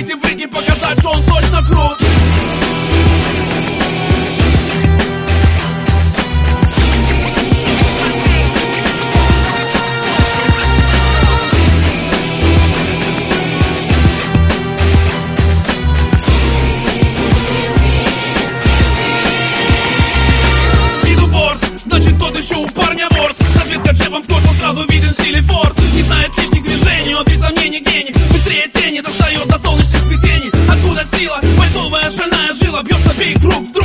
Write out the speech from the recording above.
выйти в ринг и показать, что он точно крут. Значит, тот еще у парня ворс. Разведка джебом в корпус, сразу виден стиль и форс. Не знает лишних движений, он без сомнений гений. Быстрее тени, достает до солнечных сплетений. Откуда сила? Бойцовая шальная жила. Бьется бей круг вдруг.